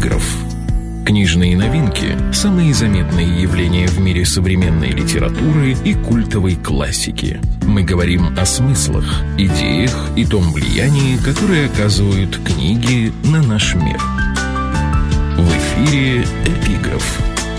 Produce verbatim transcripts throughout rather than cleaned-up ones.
«Эпиграф». Книжные новинки – самые заметные явления в мире современной литературы и культовой классики. Мы говорим о смыслах, идеях и том влиянии, которое оказывают книги на наш мир. В эфире «Эпиграф».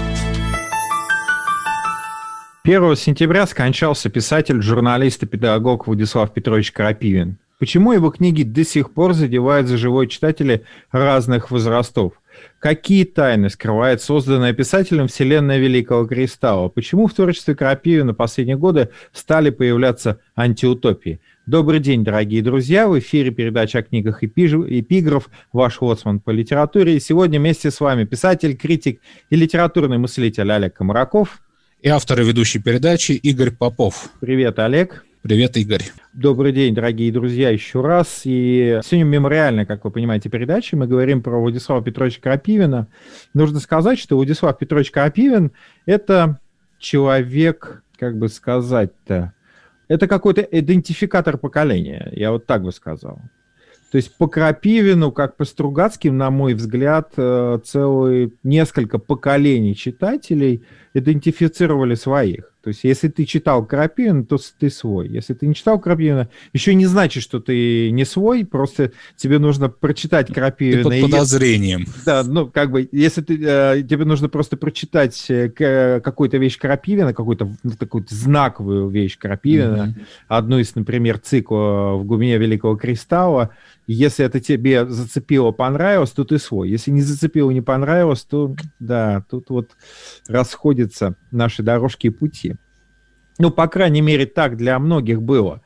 первого сентября скончался писатель, журналист и педагог Владислав Петрович Крапивин. Почему его книги до сих пор задевают за живое читателей разных возрастов? Какие тайны скрывает созданная писателем вселенная Великого Кристалла? Почему в творчестве Крапивина в последние годы стали появляться антиутопии? Добрый день, дорогие друзья! В эфире передача о книгах «Эпиграф», ваш лоцман по литературе. И сегодня вместе с вами писатель, критик и литературный мыслитель Олег Комараков. И автор и ведущий передачи Игорь Попов. Привет, Олег. Привет, Игорь. Добрый день, дорогие друзья, еще раз. И сегодня мемориальная, как вы понимаете, передача. Мы говорим про Владислава Петровича Крапивина. Нужно сказать, что Владислав Петрович Крапивин – это человек, как бы сказать-то, это какой-то идентификатор поколения, я вот так бы сказал. То есть по Крапивину, как по Стругацким, на мой взгляд, целые несколько поколений читателей идентифицировали своих. То есть если ты читал Крапивина, то ты свой. Если ты не читал Крапивина, еще не значит, что ты не свой, просто тебе нужно прочитать Крапивина. Ты под подозрением. И, да, ну как бы, если ты, тебе нужно просто прочитать какую-то вещь Крапивина, какую-то, ну, какую-то знаковую вещь Крапивина, mm-hmm. одну из, например, цикла «В глубине Великого Кристалла», если это тебе зацепило, понравилось, то ты свой. Если не зацепило, не понравилось, то да, тут вот расходятся наши дорожки и пути. Ну, по крайней мере, так для многих было.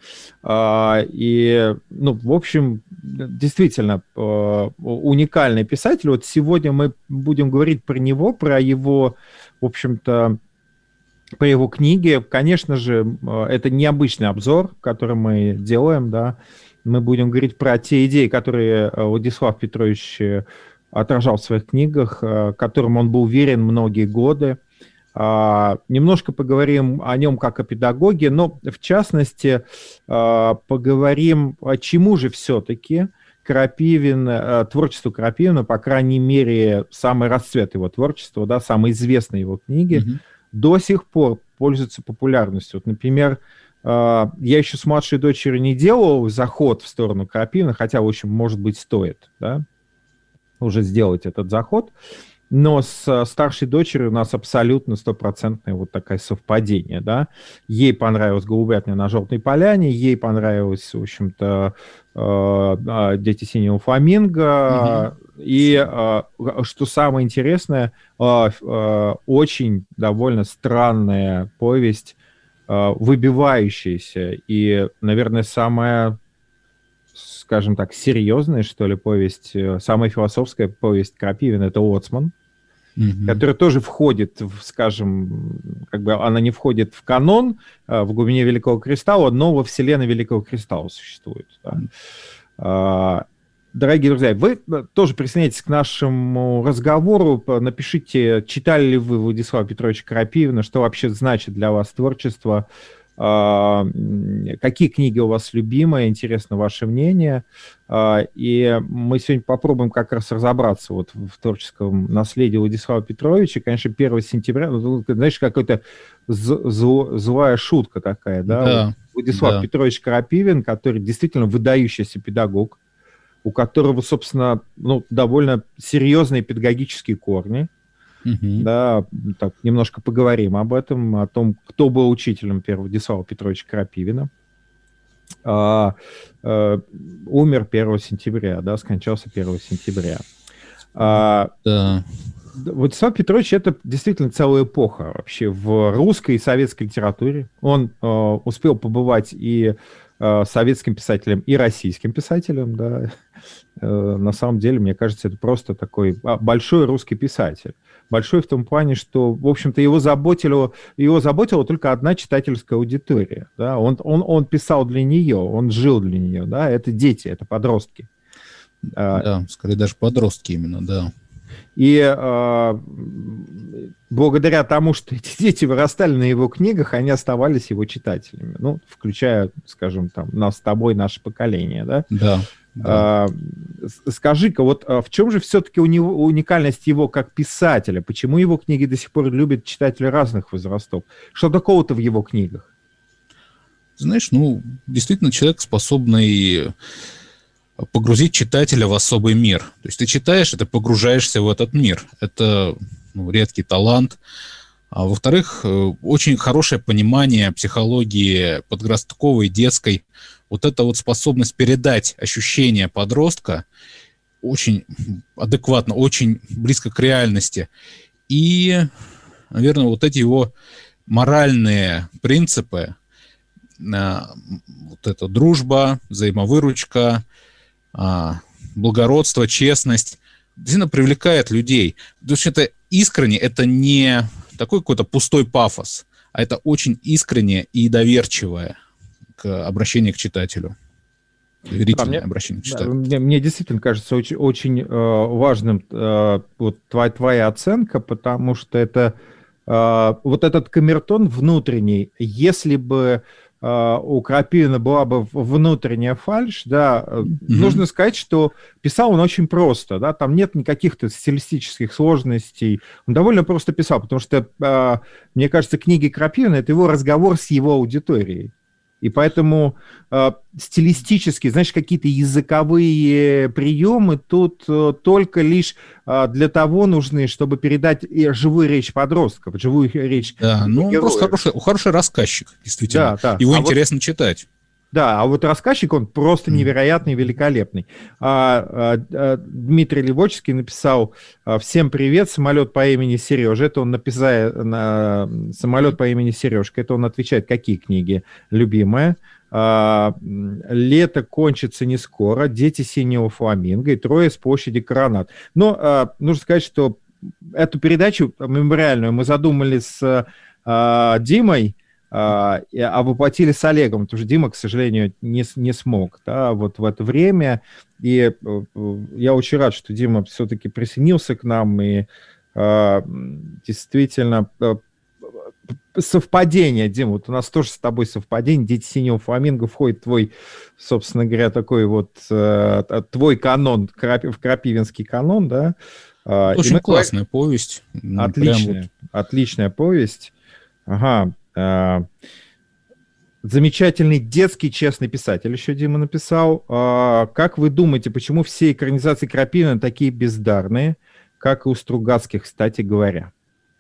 И, ну, в общем, действительно, уникальный писатель. Вот сегодня мы будем говорить про него, про его, в общем-то, по его книге. Конечно же, это необычный обзор, который мы делаем, да. Мы будем говорить про те идеи, которые Владислав Петрович отражал в своих книгах, которым он был верен многие годы. Немножко поговорим о нем как о педагоге, но в частности поговорим, чему же все-таки Крапивин, творчество Крапивина, по крайней мере, самый расцвет его творчества, да, самые известные его книги, mm-hmm. до сих пор пользуются популярностью. Вот, например, я еще с младшей дочерью не делал заход в сторону Крапивина, хотя, в общем, может быть, стоит, да, уже сделать этот заход. Но с старшей дочерью у нас абсолютно стопроцентное вот такое совпадение, да. Ей понравилась «Голубятня на желтой поляне», ей понравилось, в общем-то, «Дети синего фламинго». Угу. И, что самое интересное, очень довольно странная повесть, выбивающаяся и, наверное, самая, скажем так, серьезная, что ли, повесть, самая философская повесть Крапивина — это «Лоцман», mm-hmm. которая тоже входит, в, скажем, как бы она не входит в канон «В глубине Великого Кристалла», но во вселенной Великого Кристалла существует. Да. Дорогие друзья, вы тоже присоединяйтесь к нашему разговору, напишите, читали ли вы Владислава Петровича Крапивина, что вообще значит для вас творчество, какие книги у вас любимые, интересно ваше мнение. И мы сегодня попробуем как раз разобраться вот в творческом наследии Владислава Петровича. Конечно, первого сентября, ну, знаешь, какая-то зл, злая шутка такая, да? Да, Владислав да. Петрович Крапивин, который действительно выдающийся педагог, у которого, собственно, ну, довольно серьезные педагогические корни. Uh-huh. Да, так, немножко поговорим об этом, о том, кто был учителем первого Владислава Петровича Крапивина. А, а, умер первого сентября, да, скончался первого сентября. А, да. Владислав Петрович — это действительно целая эпоха вообще в русской и советской литературе. Он а, успел побывать и советским писателем и российским писателем, да. На самом деле, мне кажется, это просто такой большой русский писатель. Большой в том плане, что, в общем-то, его заботила, его заботила только одна читательская аудитория. Да. Он, он, он писал для нее, он жил для нее. Да. Это дети, это подростки. Да, скорее даже подростки именно, да. И э, благодаря тому, что эти дети вырастали на его книгах, они оставались его читателями. Ну, включая, скажем, там, нас с тобой, наше поколение, да? Да. Да. А, скажи-ка, вот в чем же все-таки у него уникальность его как писателя? Почему его книги до сих пор любят читатели разных возрастов? Что такого-то в его книгах? Знаешь, ну, действительно, человек, способный погрузить читателя в особый мир. То есть ты читаешь, и ты погружаешься в этот мир. Это ну, редкий талант. А во-вторых, очень хорошее понимание психологии подростковой, детской. Вот эта вот способность передать ощущения подростка очень адекватно, очень близко к реальности. И, наверное, вот эти его моральные принципы, вот эта дружба, взаимовыручка, благородство, честность, действительно привлекает людей. Потому что это искренне, это не такой какой-то пустой пафос, а это очень искреннее и доверчивое к обращению к читателю. Доверительное да, мне, обращение к читателю. Мне, мне действительно кажется очень, очень э, важным э, вот твоя, твоя оценка, потому что это э, вот этот камертон внутренний, если бы Uh, у Крапивина была бы внутренняя фальшь, да, mm-hmm. нужно сказать, что писал он очень просто, да, там нет никаких-то стилистических сложностей, он довольно просто писал, потому что, uh, мне кажется, книги Крапивина — это его разговор с его аудиторией, и поэтому uh, стилистически, знаешь, какие-то языковые приемы тут uh, только лишь uh, для того нужны, чтобы передать живую речь подростков, живую речь да, ну, он просто хороший, хороший рассказчик, действительно. Да, да. Его а интересно вот, читать. Да, а вот рассказчик, он просто невероятный, великолепный. А, а, а, Дмитрий Левочский написал «Всем привет, самолет по имени Сережа». Это он написал на «Самолет по имени Сережка». Это он отвечает, какие книги любимые. А, «Лето кончится не скоро», «Дети синего фламинго» и «Трое с площади Коронад». Но а, нужно сказать, что эту передачу мемориальную мы задумали с а, Димой, а, а воплотили с Олегом, потому что Дима, к сожалению, не, не смог, да, вот в это время. И я очень рад, что Дима все-таки присоединился к нам, и а, действительно совпадение, Дима, вот у нас тоже с тобой совпадение, «Дети синего фламинго» входит в твой, собственно говоря, такой вот твой канон, в крапивинский канон, да. Очень мы... классная повесть. Отличная, вот... отличная повесть. Ага. Замечательный детский честный писатель еще Дима написал. Как вы думаете, почему все экранизации Крапивина такие бездарные, как и у Стругацких, кстати говоря?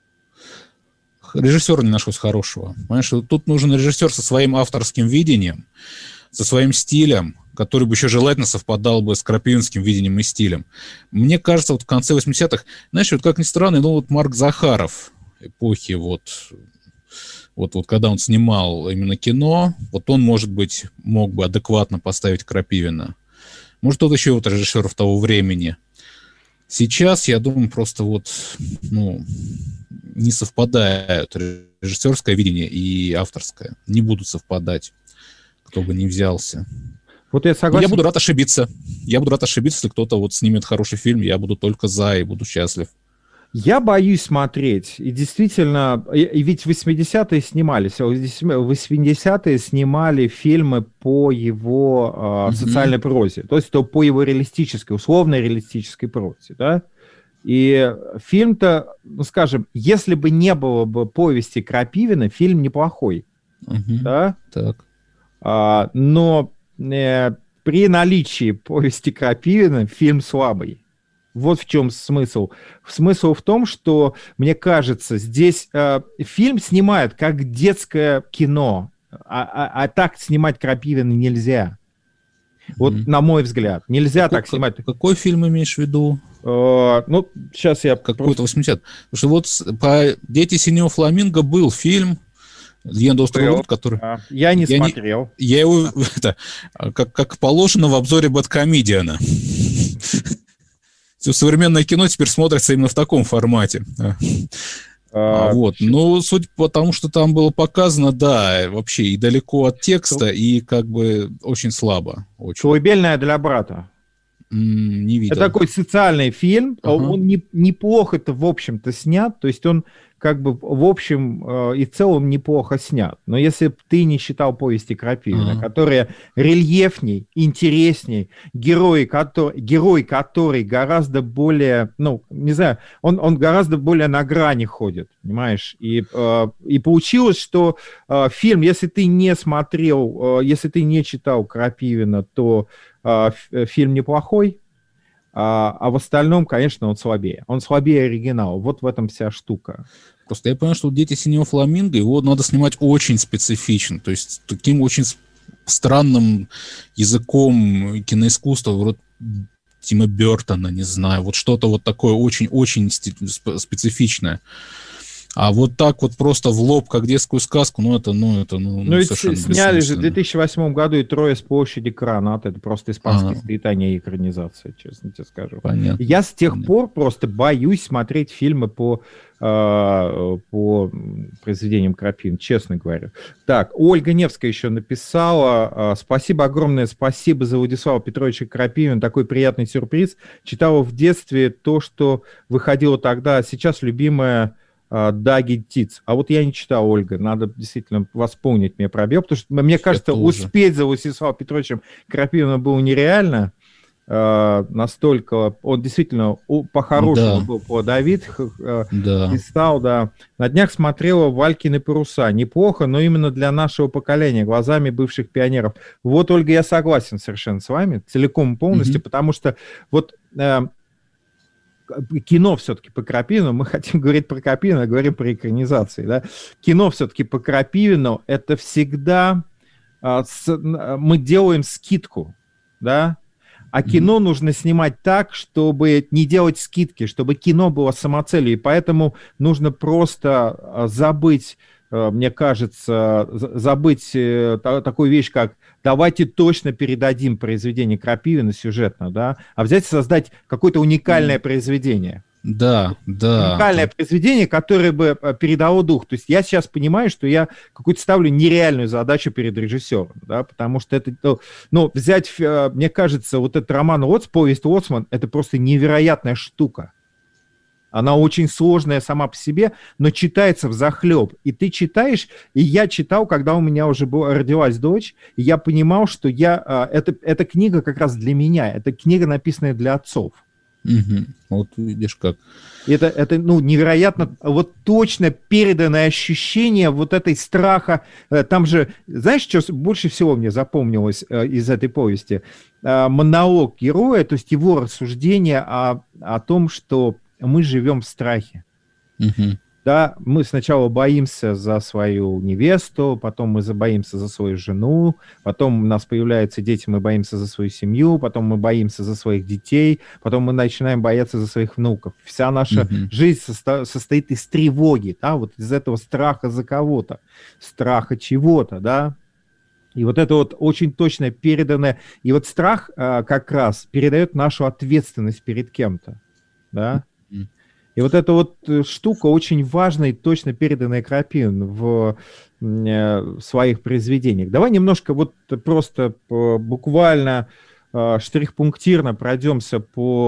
Режиссера не нашлось хорошего. Понимаешь, тут нужен режиссер со своим авторским видением, со своим стилем, который бы еще желательно совпадал бы с крапивинским видением и стилем. Мне кажется, вот в конце восьмидесятых, знаешь, вот как ни странно, ну вот Марк Захаров эпохи вот... Вот, вот когда он снимал именно кино, вот он, может быть, мог бы адекватно поставить Крапивина. Может, тот еще вот режиссеров того времени. Сейчас, я думаю, просто вот, ну, не совпадают режиссерское видение и авторское. Не будут совпадать, кто бы ни взялся. Вот я согласен. Я буду рад ошибиться. Я буду рад ошибиться, если кто-то вот снимет хороший фильм. Я буду только за и буду счастлив. Я боюсь смотреть, и действительно, и, и ведь в восьмидесятые снимались, в восьмидесятые снимали фильмы по его э, mm-hmm. социальной прозе, то есть то по его реалистической, условной реалистической прозе, да, и фильм-то, ну, скажем, если бы не было бы повести Крапивина, фильм неплохой, mm-hmm. да, так. А, но э, при наличии повести Крапивина фильм слабый. Вот в чем смысл. Смысл в том, что, мне кажется, здесь э, фильм снимают как детское кино, а, а, а так снимать Крапивина нельзя. Вот, mm-hmm. на мой взгляд, нельзя какой, так снимать. Какой фильм имеешь в виду? Э, ну, сейчас я... Какой-то восьмидесятый. Потому что вот по «Дети синего фламинго» был фильм «Легенда острова Рут», который... А, я не я смотрел. Не, я его, это, как, как положено в обзоре «Бэдкомедиана». Современное кино теперь смотрится именно в таком формате. А, вот. Ну, суть потому, что там было показано, да, вообще и далеко от текста, и как бы очень слабо. Очень. «Колыбельная для брата». М, Не видел. Это такой социальный фильм, Ага. он не, неплохо-то, в общем-то, снят, то есть он как бы в общем э, и целом неплохо снят. Но если бы ты не читал повести Крапивина, Ага. которые рельефней, интересней, герой, который, герой, который гораздо более, ну, не знаю, он, он гораздо более на грани ходит, понимаешь? И, э, и получилось, что э, фильм, если ты не смотрел, э, если ты не читал Крапивина, то э, ф- фильм неплохой. А, а в остальном, конечно, он слабее. Он слабее оригинала. Вот в этом вся штука. Просто я понял, что «Дети синего фламинго» его надо снимать очень специфично, то есть таким очень с- странным языком киноискусства, вроде Тима Бёртона, не знаю, вот что-то вот такое очень-очень специфичное. А вот так вот просто в лоб, как детскую сказку, ну это, ну это, ну, Ну, и совершенно сняли же в две бессмысленно. тысячи восьмом году и «Трое с площади Гранат». Это просто испанский А. стыд, а не экранизация, честно тебе скажу. Понятно. Я с тех Понятно. пор просто боюсь смотреть фильмы по, э, по произведениям Крапивина, честно говорю. Так, Ольга Невская еще написала. э, Спасибо, огромное спасибо за Владислава Петровича Крапивина. Такой приятный сюрприз. Читала в детстве то, что выходило тогда, а сейчас любимая Даги Тиц. А вот я не читал, Ольга, надо действительно восполнить мне пробел, потому что, мне кажется, тоже. успеть за Владиславом Петровичем Крапивиным было нереально. Э, настолько он действительно у- по-хорошему Да. был плодовит, х- э, Да. писал, да. На днях смотрела «Валькины паруса». Неплохо, но именно для нашего поколения, глазами бывших пионеров. Вот, Ольга, я согласен совершенно с вами, целиком и полностью, Мгм. потому что вот э, кино все-таки по Крапивину, мы хотим говорить про Крапивина, говорим про экранизации, да. Кино все-таки по Крапивину, это всегда а, с, мы делаем скидку, да, а кино нужно снимать так, чтобы не делать скидки, чтобы кино было самоцелью, и поэтому нужно просто а, забыть, а, мне кажется, за- забыть э, та- такую вещь, как давайте точно передадим произведение Крапивина сюжетно, да, а взять и создать какое-то уникальное произведение. Да, да. Уникальное Там- произведение, которое бы э, передало дух. То есть я сейчас понимаю, что я какую-то ставлю нереальную задачу перед режиссером, да, потому что это, ну, ну, взять, э, мне кажется, вот этот роман Лоц, повесть Лоцман, это просто невероятная штука. Она очень сложная сама по себе, но читается взахлеб. И ты читаешь, и я читал, когда у меня уже была, родилась дочь, и я понимал, что я, а, это, эта книга как раз для меня, это книга, написанная для отцов. Мгм. Вот видишь как. И Это, это, ну, невероятно, вот точно переданное ощущение вот этой страха. Э, Там же, знаешь, что с- больше всего мне запомнилось э, из этой повести? Э, Монолог героя, то есть его рассуждение о, о том, что мы живем в страхе. Мгм. Да, мы сначала боимся за свою невесту, потом мы боимся за свою жену, потом у нас появляются дети, мы боимся за свою семью, потом мы боимся за своих детей, потом мы начинаем бояться за своих внуков. Вся наша Мгм. жизнь состо- состоит из тревоги, да, вот из этого страха за кого-то, страха чего-то, да. И вот это вот очень точно переданное. И вот страх а, как раз передает нашу ответственность перед кем-то, да. Мгм. И вот эта вот э, штука очень важная и точно переданная Крапивин в м, э, в своих произведениях. Давай немножко вот просто по- буквально э, штрих-пунктирно пройдемся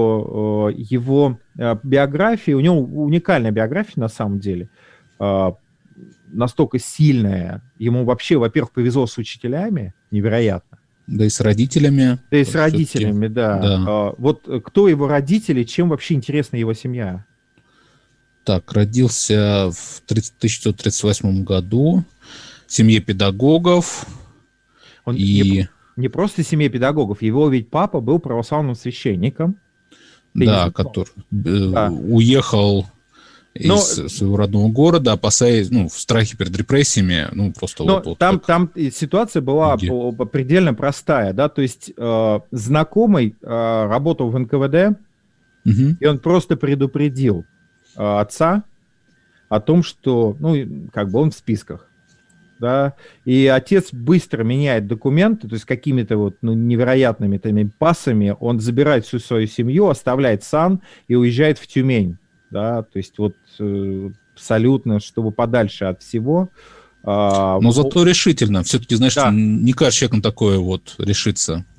по э, его э, биографии. У него уникальная биография на самом деле. Э, Настолько сильная. Ему вообще, во-первых, повезло с учителями, невероятно. Да и с родителями. Да и с Всё-таки. родителями, да. Да. Э, Вот э, кто его родители, чем вообще интересна его семья? Так, родился в тысяча девятьсот тридцать восьмом году в семье педагогов. Он и не, не просто семье педагогов, его ведь папа был православным священником. Ты не да, знал? который э, Да. уехал Но- из своего родного города, опасаясь, ну, в страхе перед репрессиями, ну, просто Но вот, вот там, как- там и ситуация была Где? по- по- предельно простая, да, то есть э, знакомый э, работал в эн ка вэ дэ, Мгм. и он просто предупредил э, отца о том, что, ну, и как бы он в списках, да, и отец быстро меняет документы, то есть какими-то вот ну, невероятными такими пасами, он забирает всю свою семью, оставляет сан и уезжает в Тюмень, да, то есть вот э, абсолютно, чтобы подальше от всего. А, Но зато решительно. Все-таки, знаешь, Да. не каждый человек на такое вот решится.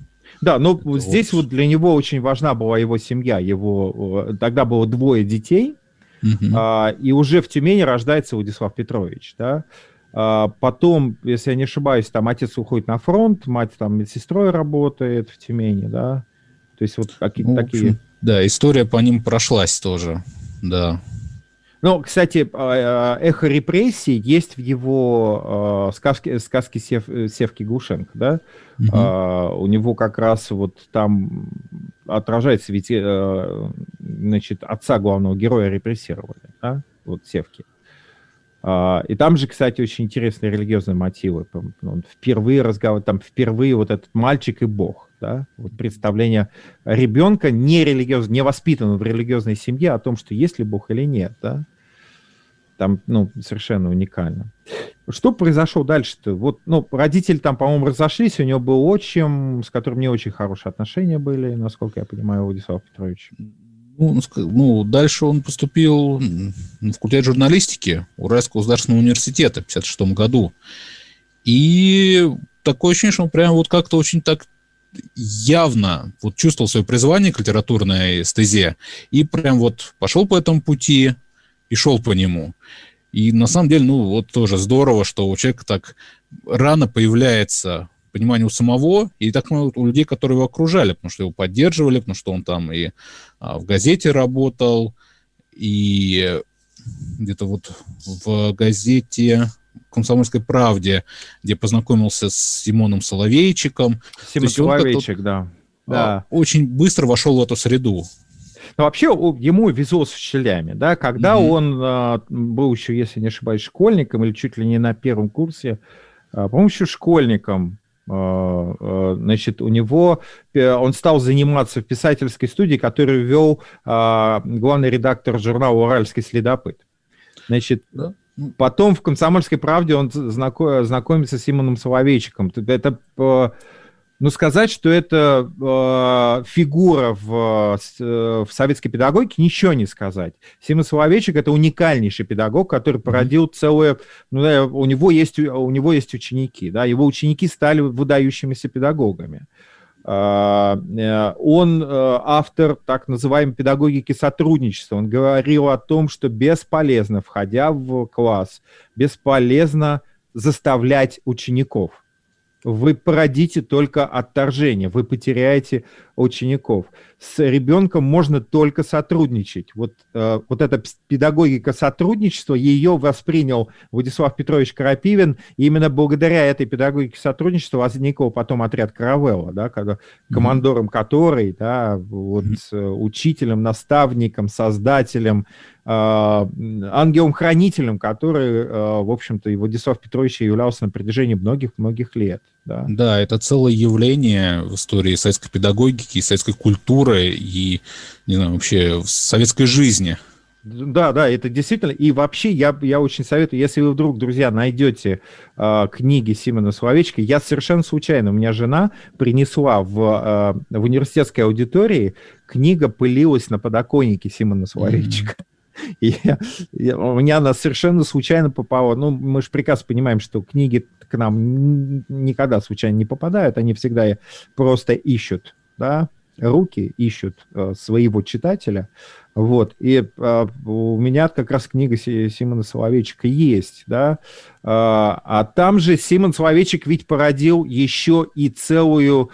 Да, но это здесь вот... вот для него очень важна была его семья. Его, тогда было двое детей, угу. а, и уже в Тюмени рождается Владислав Петрович, да. А, потом, если я не ошибаюсь, там отец уходит на фронт, мать там медсестрой работает в Тюмени, да. То есть вот какие-то ну, такие... Да, история по ним прошлась тоже, да. Ну, кстати, эхо репрессий есть в его э, сказке, сказке Сев, Севки Глушенко, да? Угу. Э, у него как раз вот там отражается, ведь, э, значит, отца главного героя репрессировали, да? Вот Севки. Э, и там же, кстати, очень интересные религиозные мотивы. Он впервые разговаривает, там впервые вот этот мальчик и Бог, да? Вот представление ребенка не религиозного, не воспитанного в религиозной семье о том, что есть ли Бог или нет, да? Там, ну, совершенно уникально. Что произошло дальше-то? Вот, ну, родители там, по-моему, разошлись, у него был отчим, с которым не очень хорошие отношения были, насколько я понимаю, Владислав Петрович. Ну, ну дальше он поступил на факультет журналистики Уральского государственного университета в пятьдесят шестом году. И такое ощущение, что он прям вот как-то очень так явно вот чувствовал свое призвание к литературной стезе и прям вот пошел по этому пути и шел по нему. И на самом деле, ну, вот тоже здорово, что у человека так рано появляется понимание у самого, и так много у людей, которые его окружали, потому что его поддерживали, потому что он там и а, в газете работал, и где-то вот в газете «Комсомольской правде», где познакомился с Симоном Соловейчиком. Симон Соловейчик, да. да. Очень быстро вошел в эту среду. Но вообще ему везло с учителями, да, когда mm-hmm. он а, был еще, если не ошибаюсь, школьником или чуть ли не на первом курсе, а, по-моему, еще школьником, а, а, значит, у него, он стал заниматься в писательской студии, которую вел а, главный редактор журнала «Уральский следопыт». Значит, да? Потом в «Комсомольской правде» он знаком, знакомится с Симоном Соловейчиком. Это... Ну, сказать, что это э, фигура в, э, в советской педагогике, ничего не сказать. Симон Соловейчик – это уникальнейший педагог, который породил целое... Ну, да, у, него есть, у него есть ученики, да, его ученики стали выдающимися педагогами. Э, э, он э, автор так называемой педагогики сотрудничества. Он говорил о том, что бесполезно, входя в класс, бесполезно заставлять учеников. Вы породите только отторжение, вы потеряете учеников. С ребенком можно только сотрудничать. Вот, э, вот эта педагогика сотрудничества, ее воспринял Владислав Петрович Крапивин, и именно благодаря этой педагогике сотрудничества возникл потом отряд «Каравелла», да, когда, командором которой, да, вот, учителем, наставником, создателем, э, ангелом-хранителем, который, э, в общем-то, и Владислав Петрович являлся на протяжении многих-многих лет. Да. да, это целое явление в истории советской педагогики, советской культуры и, не знаю, вообще в советской жизни. Да, да, это действительно. И вообще я, я очень советую, если вы вдруг, друзья, найдете э, книги Симона Соловейчика, я совершенно случайно, у меня жена принесла в, э, в университетской аудитории, книга пылилась на подоконнике Симона Соловейчика. Mm-hmm. И я, я, у меня она совершенно случайно попала. Ну, мы же прекрасно понимаем, что книги к нам никогда случайно не попадают, они всегда просто ищут, да, руки ищут э, своего читателя. Вот. И э, у меня как раз книга Симона Соловейчика есть, да. Э, а там же Симон Соловейчик ведь породил еще и целую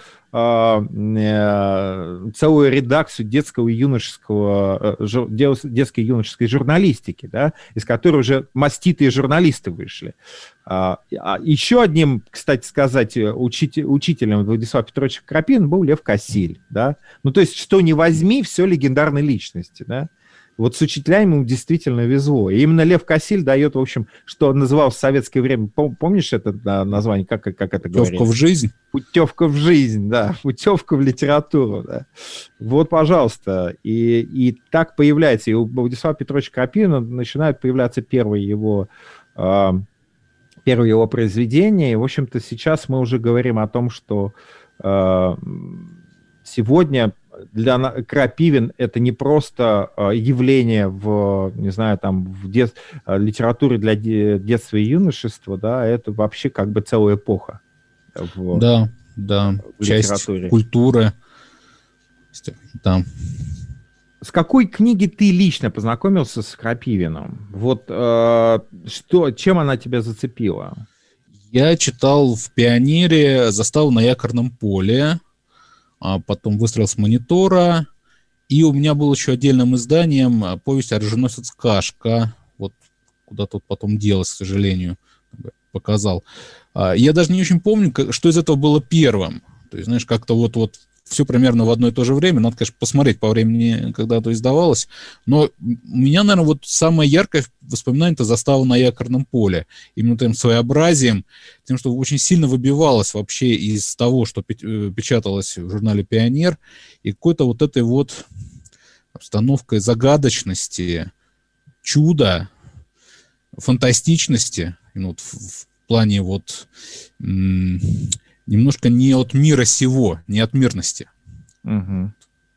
целую редакцию детского и юношеского, детской и юношеской журналистики, да, из которой уже маститые журналисты вышли. Еще одним, кстати сказать, учитель, учителем Владислава Петровича Крапивина был Лев Косиль, да. Ну, то есть, что ни возьми, все легендарные личности, да. Вот с учителями ему действительно везло. И именно Лев Косиль дает, в общем, что он называл в советское время, помнишь это название, как, как это говорили? Путевка в жизнь. Путевка в жизнь, да, путевка в литературу, да. Вот, пожалуйста. И, и так появляется, и у Владислава Петровича Крапивина начинают появляться первые его, э, первые его произведения. И, в общем-то, сейчас мы уже говорим о том, что э, сегодня... Для Крапивин это не просто явление в, не знаю, там, в дет... литературе для детства и юношества, да, это вообще как бы целая эпоха. В... Да, да, в часть литературе. Культуры. Да. С какой книги ты лично познакомился с Крапивиным? Вот э, что, чем она тебя зацепила? Я читал в «Пионере» «Заставу на якорном поле», а потом «Выстрел с монитора», и у меня был еще отдельным изданием повесть «Оруженосец Кашка». Вот куда тут потом делось, к сожалению, показал. Я даже не очень помню, что из этого было первым. То есть, знаешь, как-то вот-вот все примерно в одно и то же время. Надо, конечно, посмотреть по времени, когда это издавалось. Но у меня, наверное, вот самое яркое воспоминание — это «Застава на якорном поле». Именно тем своеобразием, тем, что очень сильно выбивалось вообще из того, что печаталось в журнале «Пионер», и какой-то вот этой вот обстановкой загадочности, чуда, фантастичности, ну, вот в, в плане вот м- немножко не от мира сего, не от мирности. Угу.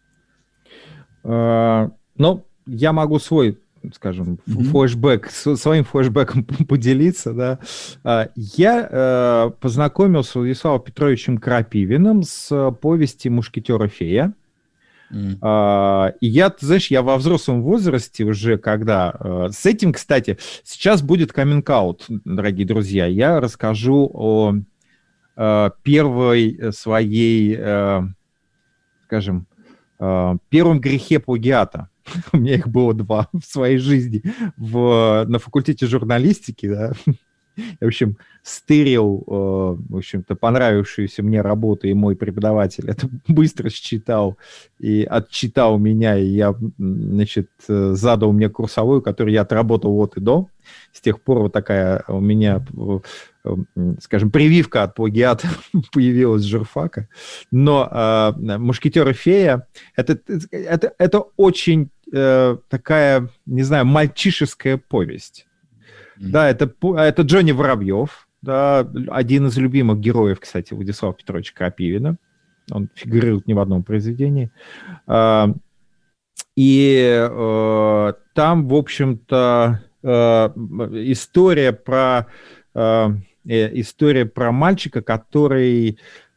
Uh, ну, я могу свой, скажем, mm-hmm. флешбэк, своим флешбэком поделиться, да. Uh, я uh, познакомился с Владиславом Петровичем Крапивиным с повести «Мушкетера Фея». Mm. Uh, и я, ты знаешь, я во взрослом возрасте уже, когда... Uh, с этим, кстати, сейчас будет каминг-аут, дорогие друзья. Я расскажу о uh, первой своей, uh, скажем, uh, первом грехе плагиата. У меня их было два в своей жизни. В, на факультете журналистики, да. Я, в общем, стырил, э, в общем-то, понравившуюся мне работу, и мой преподаватель это быстро считал и отчитал меня, и я, значит, задал мне курсовую, которую я отработал от и до. С тех пор вот такая у меня, скажем, прививка от плагиата появилась с журфака. Но э, «Мушкетер и фея» это, это, это очень э, такая, не знаю, мальчишеская повесть. Да, это, это Джонни Воробьев, да, один из любимых героев, кстати, Владислава Петровича Крапивина. Он фигурирует не в одном произведении. И там, в общем-то, история про, история про мальчика, который...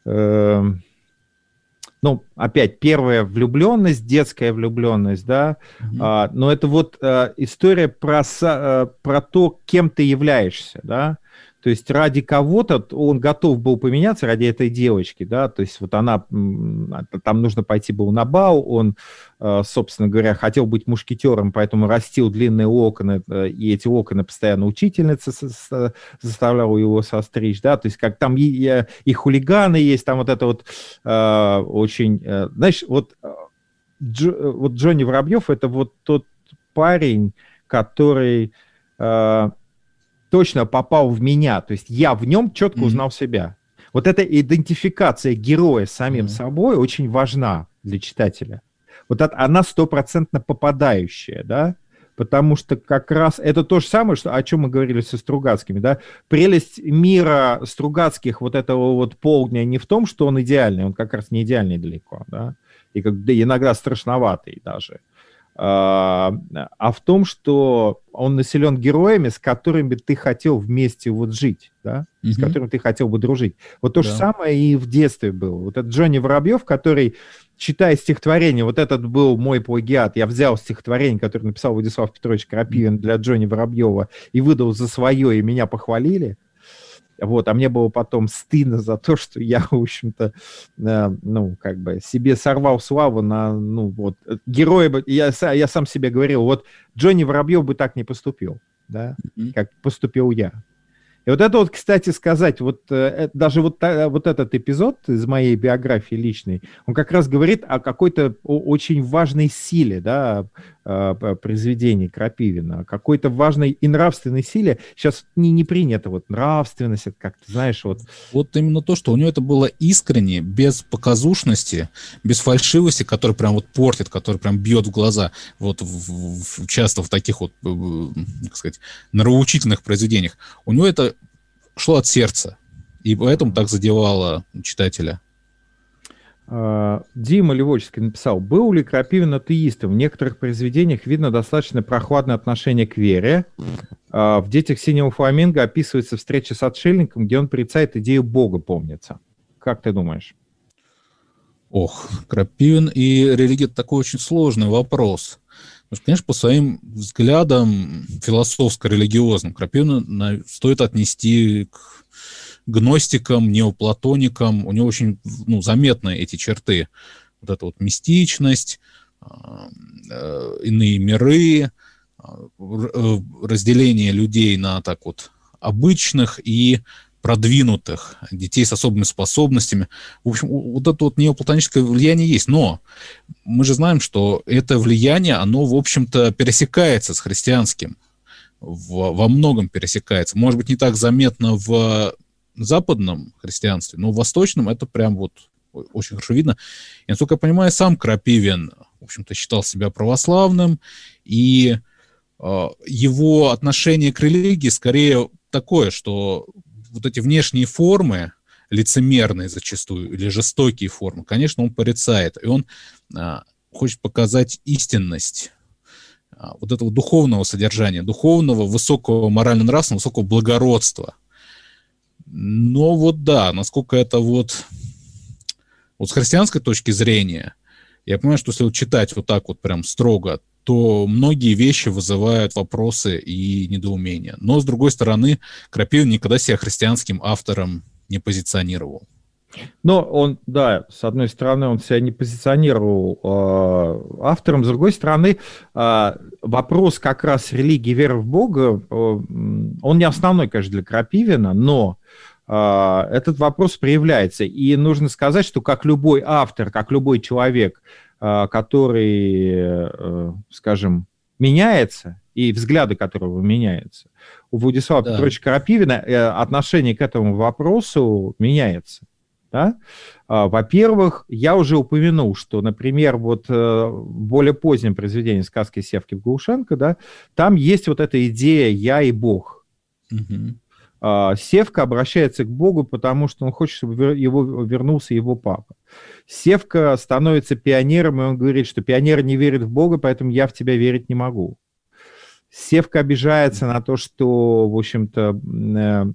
Ну, опять, первая влюбленность, детская влюбленность, да, mm-hmm. а, но это вот а, история про, а, про то, кем ты являешься, да, то есть ради кого-то он готов был поменяться, ради этой девочки, да, то есть вот она, там нужно пойти было на бал, он, а, собственно говоря, хотел быть мушкетером, поэтому растил длинные локоны, и эти локоны постоянно учительница заставляла его состричь, да, то есть как там и, и хулиганы есть, там вот это вот а, очень, а, знаешь, вот, Дж, вот Джонни Воробьев — это вот тот парень, который... А, точно попал в меня, то есть я в нем четко mm-hmm. узнал себя. Вот эта идентификация героя с самим mm-hmm. собой очень важна для читателя. Вот это, она стопроцентно попадающая, да, потому что как раз это то же самое, что, о чем мы говорили со Стругацкими, да, прелесть мира Стругацких, вот этого вот полдня, не в том, что он идеальный, он как раз не идеальный далеко, да, и как, да, иногда страшноватый даже, а в том, что он населен героями, с которыми ты хотел вместе вот жить, да, mm-hmm. с которыми ты хотел бы дружить. Вот то да. же самое и в детстве было. Вот этот Джонни Воробьев, который, читая стихотворение, вот этот был мой плагиат, я взял стихотворение, которое написал Владислав Петрович Крапивин для Джонни Воробьева, и выдал за свое, и меня похвалили. Вот, а мне было потом стыдно за то, что я, в общем-то, э, ну, как бы себе сорвал славу на, ну, вот, героя бы, я, я сам себе говорил, вот Джонни Воробьев бы так не поступил, да, mm-hmm. как поступил я. И вот это вот, кстати сказать, вот э, даже вот, э, вот этот эпизод из моей биографии личной, он как раз говорит о какой-то о, очень важной силе, да, э, произведений Крапивина, о какой-то важной и нравственной силе. Сейчас не, не принято вот нравственность, это как-то, знаешь, вот... Вот именно то, что у него это было искренне, без показушности, без фальшивости, которая прям вот портит, которая прям бьет в глаза, вот в, в, часто в таких вот, как сказать, нравоучительных произведениях. У него это шло от сердца, и поэтому так задевало читателя. Дима Левоческий написал: был ли Крапивин атеистом? В некоторых произведениях видно достаточно прохладное отношение к вере. В «Детях синего фламинго» описывается встреча с отшельником, где он порицает идею Бога, помнится. как ты думаешь? Ох, Крапивин и религия — это такой очень сложный вопрос. Потому что, конечно, по своим взглядам философско-религиозным Крапивина стоит отнести к гностикам, неоплатоникам. У него очень, ну, заметны эти черты. Вот эта вот мистичность, иные миры, разделение людей на так вот обычных и продвинутых, детей с особыми способностями. В общем, вот это вот неоплатоническое влияние есть. Но мы же знаем, что это влияние, оно, в общем-то, пересекается с христианским. В, во многом пересекается. Может быть, не так заметно в западном христианстве, но в восточном это прям вот очень хорошо видно. И, насколько я понимаю, сам Крапивин, в общем-то, считал себя православным, и э, его отношение к религии скорее такое, что вот эти внешние формы, лицемерные зачастую, или жестокие формы, конечно, он порицает, и он а, хочет показать истинность а, вот этого духовного содержания, духовного, высокого морально-нравственного, высокого благородства. Но вот да, насколько это вот, вот с христианской точки зрения, я понимаю, что если вот читать вот так вот прям строго, то многие вещи вызывают вопросы и недоумения. Но, с другой стороны, Крапивин никогда себя христианским автором не позиционировал. Но он, да, с одной стороны, он себя не позиционировал э, автором, с другой стороны, э, вопрос как раз религии, веры в Бога, э, он не основной, конечно, для Крапивина, но э, этот вопрос проявляется. И нужно сказать, что как любой автор, как любой человек, который, скажем, меняется, и взгляды которого меняются, у Владислава да. Петровича Крапивина отношение к этому вопросу меняется. Да? Во-первых, я уже упомянул, что, например, вот в более позднем произведении «Сказки Севки Глушенко», да, там есть вот эта идея «я и Бог». Угу. Севка обращается к Богу, потому что он хочет, чтобы его вернулся его папа. Севка становится пионером, и он говорит, что пионер не верит в Бога, поэтому я в тебя верить не могу. Севка обижается на то, что, в общем-то,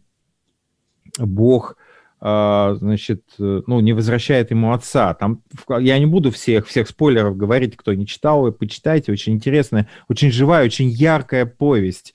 Бог, значит, ну, не возвращает ему отца. Там, я не буду всех, всех спойлеров говорить, кто не читал, вы почитайте. Очень интересная, очень живая, очень яркая повесть.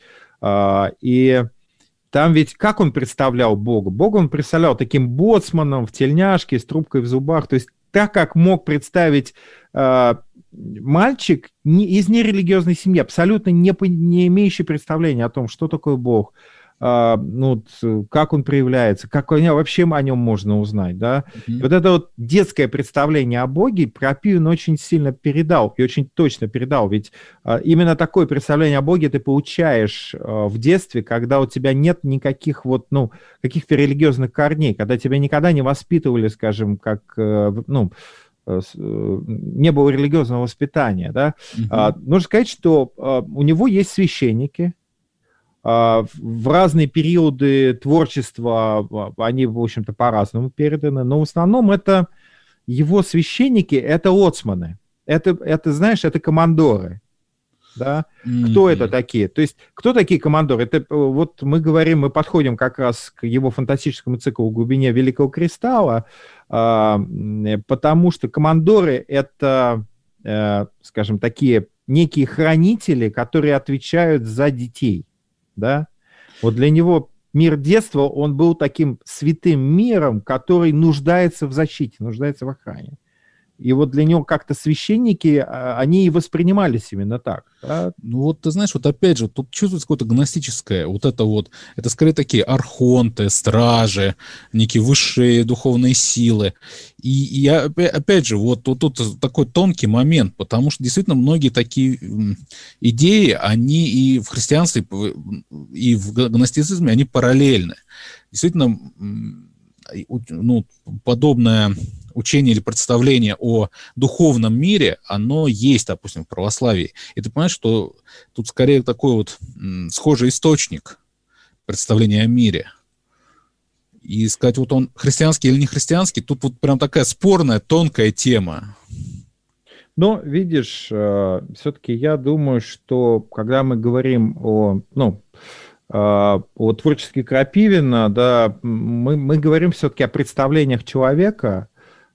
И там ведь как он представлял Бога? Бога он представлял таким боцманом в тельняшке, с трубкой в зубах. То есть так, как мог представить э, мальчик не, из нерелигиозной семьи, абсолютно не, не имеющий представления о том, что такое Бог, э, ну, как он проявляется, как вообще о нем можно узнать. Да? Mm-hmm. И вот это вот детское представление о Боге Крапивин очень сильно передал, и очень точно передал. Ведь э, именно такое представление о Боге ты получаешь э, в детстве, когда у тебя нет никаких вот, ну, каких-то религиозных корней, когда тебя никогда не воспитывали, скажем, как, э, ну, э, не было религиозного воспитания. Да? Mm-hmm. э, нужно сказать, что э, у него есть священники. В разные периоды творчества они, в общем-то, по-разному переданы, но в основном это его священники, это лоцманы, это, это знаешь, это командоры. Да? Mm-hmm. Кто это такие? То есть, кто такие командоры? Это, вот мы говорим, мы подходим как раз к его фантастическому циклу «В глубине Великого Кристалла», потому что командоры — это, скажем, такие некие хранители, которые отвечают за детей. Да? Вот для него мир детства, он был таким святым миром, который нуждается в защите, нуждается в охране. И вот для него как-то священники, они и воспринимались именно так. Да? Ну вот ты знаешь, вот опять же, тут чувствуется какое-то гностическое, вот это вот, это скорее такие архонты, стражи, некие высшие духовные силы. И, и опять же, вот, вот тут такой тонкий момент, потому что действительно многие такие идеи, они и в христианстве, и в гностицизме, они параллельны. Действительно, ну, подобное учение или представление о духовном мире, оно есть, допустим, в православии. И ты понимаешь, что тут скорее такой вот м, схожий источник представления о мире. И сказать, вот он христианский или не христианский, тут вот прям такая спорная, тонкая тема. Но, видишь, э, все-таки я думаю, что когда мы говорим о, ну, о творчестве Крапивина, да, мы, мы говорим все-таки о представлениях человека,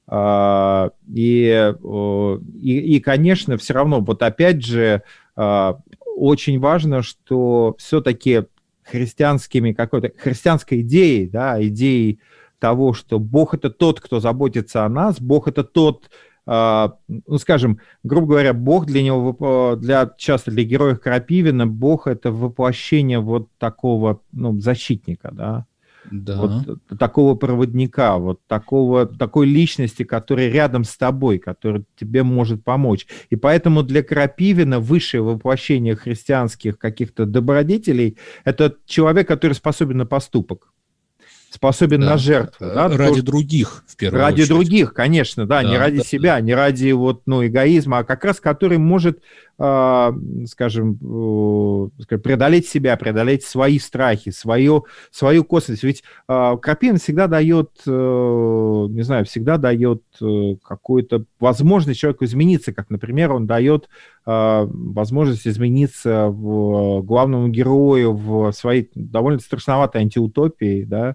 и, и, и, конечно, все равно, вот опять же, очень важно, что все-таки христианскими какой-то, христианской идеей, да, идеей того, что Бог — это тот, кто заботится о нас, Бог — это тот, ну, скажем, грубо говоря, Бог для него, для, часто для героев Крапивина, Бог — это воплощение вот такого, ну, защитника, да, да. Вот такого проводника, вот такого, такой личности, которая рядом с тобой, которая тебе может помочь. И поэтому для Крапивина высшее воплощение христианских каких-то добродетелей — это человек, который способен на поступок. Способен да. на жертву. Да, ради то, других, в первую ради очередь. Ради других, конечно, да, да не ради да, себя, да. не ради вот, ну, эгоизма, а как раз который может, э, скажем, э, преодолеть себя, преодолеть свои страхи, свою, свою косвенность. Ведь э, Крапивин всегда дает, э, не знаю, всегда дает э, какую-то возможность человеку измениться, как, например, он дает э, возможность измениться в, главному герою в своей довольно страшноватой антиутопии, да,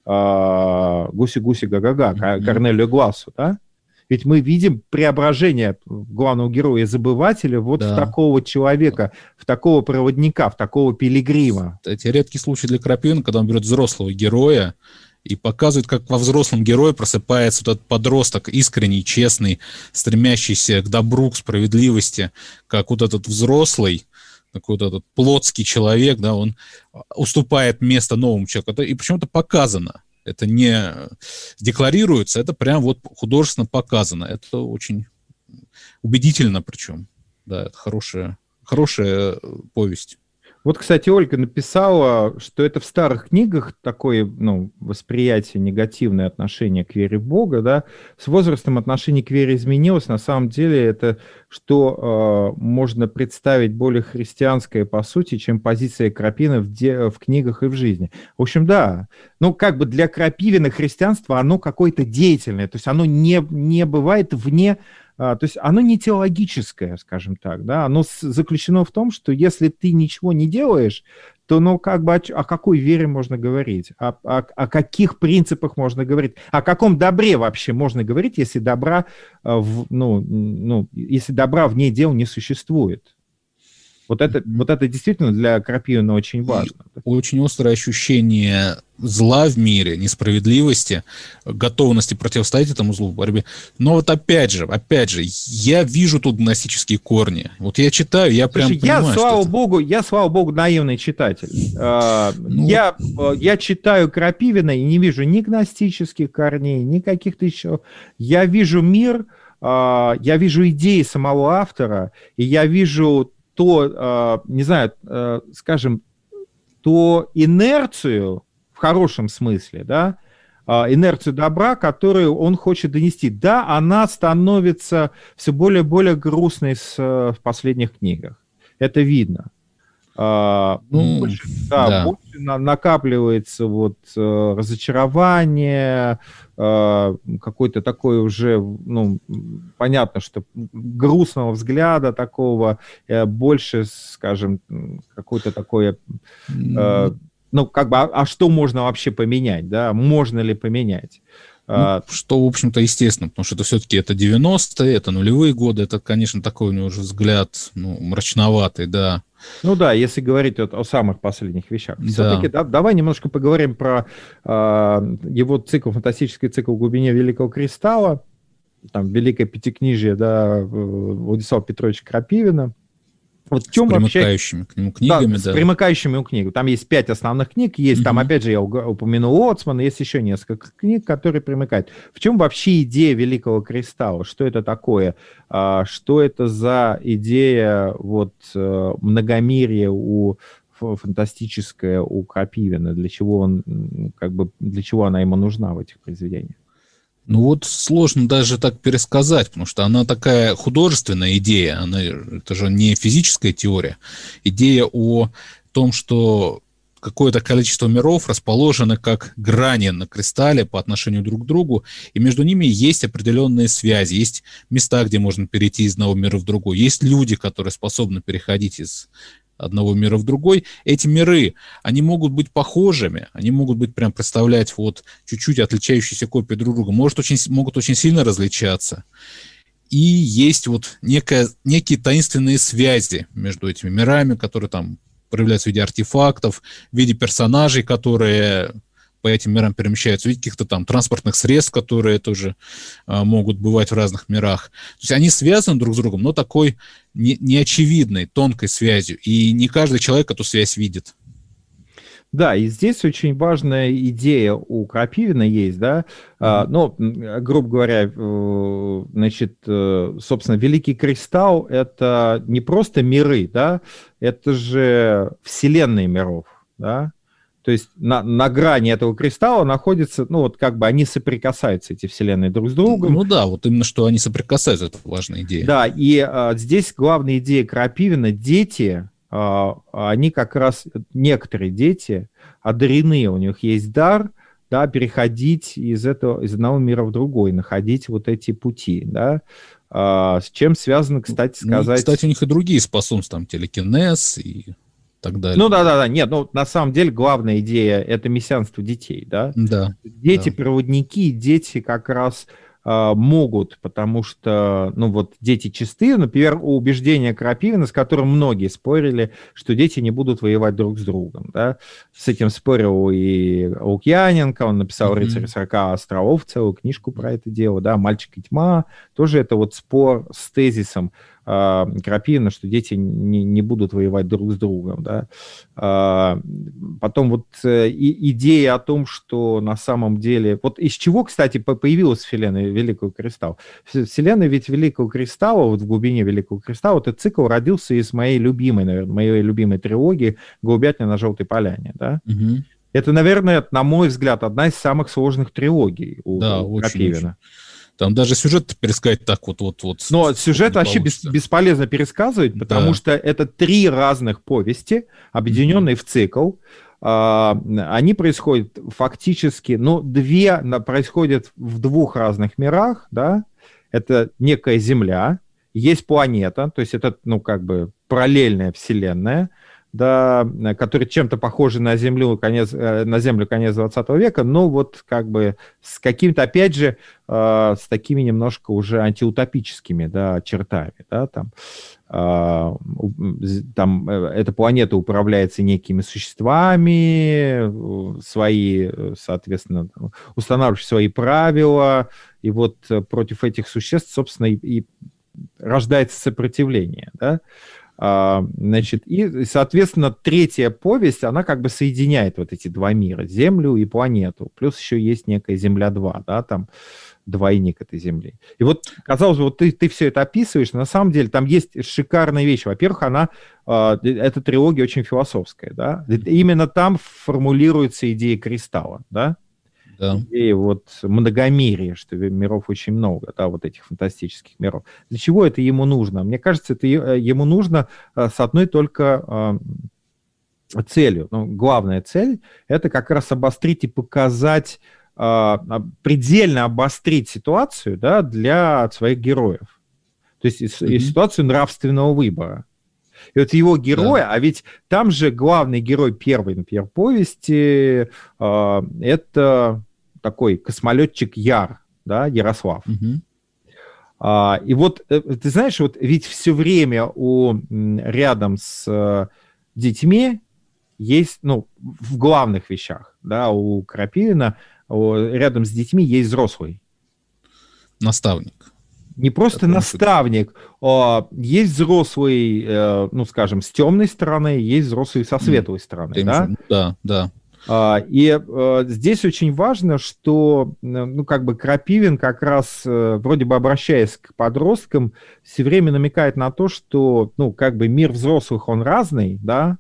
Гуси-гуси га-га-га, mm-hmm. Корнелию Глассу, да? Ведь мы видим преображение главного героя и забывателя вот да. в такого человека, в такого проводника, в такого пилигрима. Это редкий случай для Крапивина, когда он берет взрослого героя и показывает, как во взрослом герое просыпается вот этот подросток, искренний, честный, стремящийся к добру, к справедливости, как вот этот взрослый, такой вот этот плотский человек, да, он уступает место новому человеку. И причем это показано. Это не декларируется, это прям вот художественно показано. Это очень убедительно причем. Да, это хорошая, хорошая повесть. Вот, кстати, Ольга написала, что это в старых книгах такое, ну, восприятие, негативное отношение к вере в Бога, да, с возрастом отношение к вере изменилось. На самом деле это, что э, можно представить более христианское, по сути, чем позиция Крапивина в, де, в книгах и в жизни. В общем, да, ну, как бы для Крапивина христианство, оно какое-то деятельное, то есть оно не, не бывает вне... То есть оно не теологическое, скажем так, да, оно заключено в том, что если ты ничего не делаешь, то, ну, как бы о, о какой вере можно говорить, о, о, о каких принципах можно говорить, о каком добре вообще можно говорить, если добра, в, ну, ну, если добра вне дел не существует. Вот это, вот это действительно для Крапивина очень важно. И очень острое ощущение зла в мире, несправедливости, готовности противостоять этому злу в борьбе. Но вот опять же, опять же, я вижу тут гностические корни. Вот я читаю, я прям Слушай, понимаю, я, что слава это... богу, я, слава богу, наивный читатель. Ну... Я, я читаю Крапивина и не вижу ни гностических корней, ни каких-то еще. Я вижу мир, я вижу идеи самого автора, и я вижу то, не знаю, скажем, то инерцию, в хорошем смысле, да, инерцию добра, которую он хочет донести. Да, она становится все более и более грустной в последних книгах. Это видно. Ну, больше, да, да. больше накапливается вот разочарование, какой-то такой уже, ну, понятно, что грустного взгляда такого, больше, скажем, какой-то такой, mm. ну, как бы, а, а что можно вообще поменять, да, можно ли поменять? Ну, что, в общем-то, естественно, потому что это все-таки это девяностые, это нулевые годы, это, конечно, такой у него уже взгляд, ну, мрачноватый, да. Ну да, если говорить вот о самых последних вещах. Все-таки да. Да, давай немножко поговорим про э, его цикл, фантастический цикл «В глубине Великого Кристалла», там «Великое Пятикнижие», да, Владислава Петровича Крапивина. Вот в чем с примыкающими вообще... к нему книгами, да, да. С примыкающими к книгам. Там есть пять основных книг, есть угу. там, опять же, я упомянул Лоцмана, есть еще несколько книг, которые примыкают. В чем вообще идея Великого Кристалла? Что это такое? Что это за идея вот многомирия у фантастическая у Крапивина? Для чего он, как бы, для чего она ему нужна в этих произведениях? Ну вот сложно даже так пересказать, потому что она такая художественная идея, она, это же не физическая теория. Идея о том, что какое-то количество миров расположено как грани на кристалле по отношению друг к другу, и между ними есть определенные связи, есть места, где можно перейти из одного мира в другой, есть люди, которые способны переходить из одного мира в другой. Эти миры, они могут быть похожими, они могут быть прям представлять вот чуть-чуть отличающиеся копии друг друга, может, очень, могут очень сильно различаться. И есть вот некая, некие таинственные связи между этими мирами, которые там проявляются в виде артефактов, в виде персонажей, которые по этим мирам перемещаются, в виде каких-то там транспортных средств, которые тоже а, могут бывать в разных мирах. То есть они связаны друг с другом, но такой не, неочевидной, тонкой связью. И не каждый человек эту связь видит. Да, и здесь очень важная идея у Крапивина есть, да, mm-hmm. а, ну, грубо говоря, значит, собственно, Великий Кристалл — это не просто миры, да, это же вселенные миров, да. То есть на, на грани этого кристалла находятся, ну вот как бы они соприкасаются, эти вселенные, друг с другом. Ну да, вот именно что они соприкасаются, это важная идея. Да, и а, здесь главная идея Крапивина — дети, а, они как раз, некоторые дети одарены, у них есть дар, да, переходить из, этого, из одного мира в другой, находить вот эти пути, да. А, с чем связано, кстати, сказать... Ну, кстати, у них и другие способности, там, телекинез и... так далее. Ну да, да, да, нет, ну на самом деле главная идея — это мессианство детей, да? Да. Дети-проводники, да. Дети как раз э, могут, потому что, ну вот дети чистые, например, убеждение Крапивина, с которым многие спорили, что дети не будут воевать друг с другом, да? С этим спорил и Лукьяненко, он написал mm-hmm. «Рыцарь сорока островов», целую книжку про это дело, да, «Мальчик и тьма», тоже это вот спор с тезисом Крапивина, что дети не, не будут воевать друг с другом, да. А, потом вот и, идея о том, что на самом деле... Вот из чего, кстати, появилась вселенная Великого Кристалла? Вселенная ведь Великого Кристалла, вот в глубине Великого Кристалла, этот цикл родился из моей любимой, наверное, моей любимой трилогии «Голубятня на желтой поляне», да. Угу. Это, наверное, на мой взгляд, одна из самых сложных трилогий у, да, у Крапивина. Очень. Там даже сюжет пересказать так вот... вот, вот Но сюжет вообще бес, бесполезно пересказывать, потому да. что это три разных повести, объединенные mm-hmm. в цикл. А, они происходят фактически... Ну, две происходят в двух разных мирах, да. Это некая Земля, есть планета, то есть это, ну, как бы параллельная вселенная, да, который чем-то похожи на Землю, конец, на Землю конец двадцатого века, но вот как бы с каким-то, опять же, э, с такими немножко уже антиутопическими, да, чертами, да, там, э, там эта планета управляется некими существами, свои, соответственно, устанавливающие свои правила, и вот против этих существ, собственно, и, и рождается сопротивление, да. А, значит, и, соответственно, третья повесть, она как бы соединяет вот эти два мира, Землю и планету. Плюс еще есть некая Земля-два, да, там двойник этой Земли. И вот, казалось бы, вот ты, ты все это описываешь, на самом деле там есть шикарная вещь. Во-первых, она, э, эта трилогия очень философская, да. Именно там формулируется идея кристалла, да. Да. И вот многомерие, что миров очень много, да, вот этих фантастических миров. Для чего это ему нужно? Мне кажется, это ему нужно с одной только э, целью. Ну, главная цель — это как раз обострить и показать, э, предельно обострить ситуацию, да, для своих героев. То есть mm-hmm. ситуацию нравственного выбора. И вот его героя, да. а ведь там же главный герой первой, например, повести, э, это такой космолетчик Яр, да, Ярослав. Угу. А, и вот, ты знаешь, вот ведь все время у, рядом с э, детьми есть, ну, в главных вещах, да, у Крапивина у, рядом с детьми есть взрослый. Наставник. Не просто наставник, а есть взрослый, э, ну, скажем, с темной стороны, есть взрослый со светлой стороны, Ты да? Да, да. А, и э, здесь очень важно, что, ну, как бы Крапивин как раз, э, вроде бы обращаясь к подросткам, все время намекает на то, что, ну, как бы мир взрослых, он разный, да?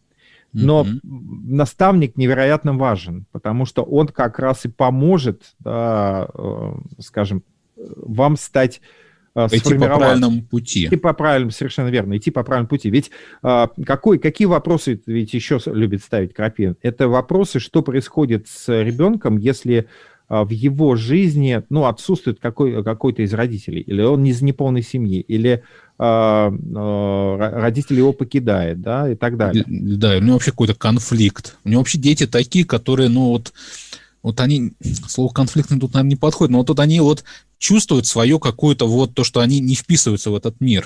Но mm-hmm. наставник невероятно важен, потому что он как раз и поможет, да, э, скажем, вам стать, идти по правильному пути. Идти по правильному, совершенно верно, идти по правильному пути. Ведь а, какой, какие вопросы ведь еще любит ставить Крапивин? Это вопросы, что происходит с ребенком, если а, в его жизни, ну, отсутствует какой, какой-то из родителей, или он из неполной семьи, или родитель его покидает, да, и так далее. Да, у него вообще какой-то конфликт. У него вообще дети такие, которые, ну вот, вот они, слово конфликтный тут, наверное, не подходит, но вот тут они вот чувствуют свое какое-то вот то, что они не вписываются в этот мир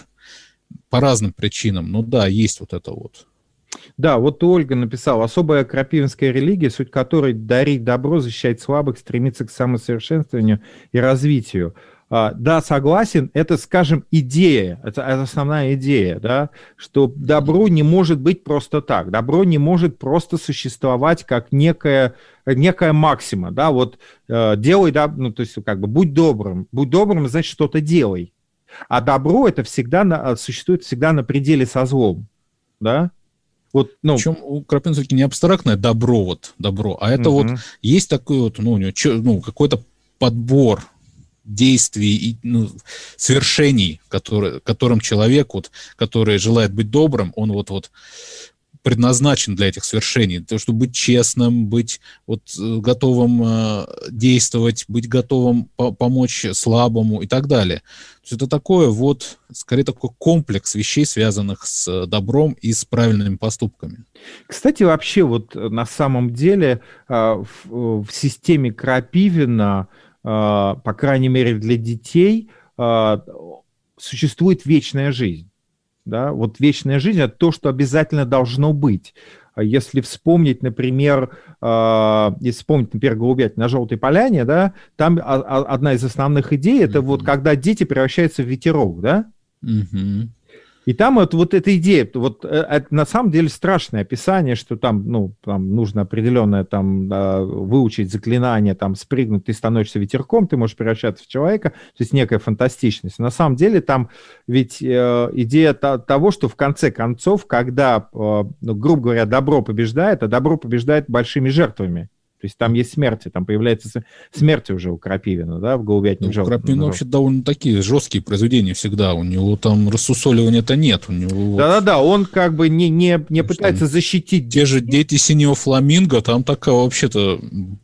по разным причинам. Ну да, есть вот это вот. Да, вот Ольга написала: особая крапивинская религия, суть которой дарить добро, защищать слабых, стремиться к самосовершенствованию и развитию. А, да, согласен, это, скажем, идея, это, это основная идея, да, что добро не может быть просто так, добро не может просто существовать как некая, некая максима, да, вот э, делай, да, ну, то есть как бы будь добрым, будь добрым, значит, что-то делай, а добро это всегда на, существует всегда на пределе со злом, да. Вот, ну... Причем у Крапивина все-таки не абстрактное добро, вот, добро, а это угу. вот есть такой вот, ну, у него, ну, какой-то подбор действий и ну, свершений, которые, которым человек, вот, который желает быть добрым, он вот, вот предназначен для этих свершений, то, чтобы быть честным, быть вот, готовым э, действовать, быть готовым по- помочь слабому и так далее. То есть это такое вот, скорее такой комплекс вещей, связанных с добром и с правильными поступками. Кстати, вообще вот на самом деле э, в, в системе Крапивина, э, по крайней мере для детей, э, существует вечная жизнь. Да? Вот вечная жизнь – это то, что обязательно должно быть. Если вспомнить, например, э, если вспомнить, например, «Голубятню на желтой поляне», да, там а, а, одна из основных идей – это mm-hmm. вот когда дети превращаются в ветерок, да? Mm-hmm. И там вот, вот эта идея, вот это на самом деле страшное описание, что там, ну, там нужно определенное там выучить заклинание, там спрыгнуть, ты становишься ветерком, ты можешь превращаться в человека, то есть некая фантастичность. На самом деле там ведь э, идея та, того, что в конце концов, когда, э, ну, грубо говоря, добро побеждает, а добро побеждает большими жертвами. То есть там есть смерти, там появляется смерть уже у Крапивина, да, в «Голубятне». Ну, у Крапивина вообще довольно такие жесткие произведения всегда, у него там рассусоливания-то нет. У него да-да-да, вот... он как бы не, не, не пытается там защитить... Те же «Дети синего фламинго», там такая вообще-то,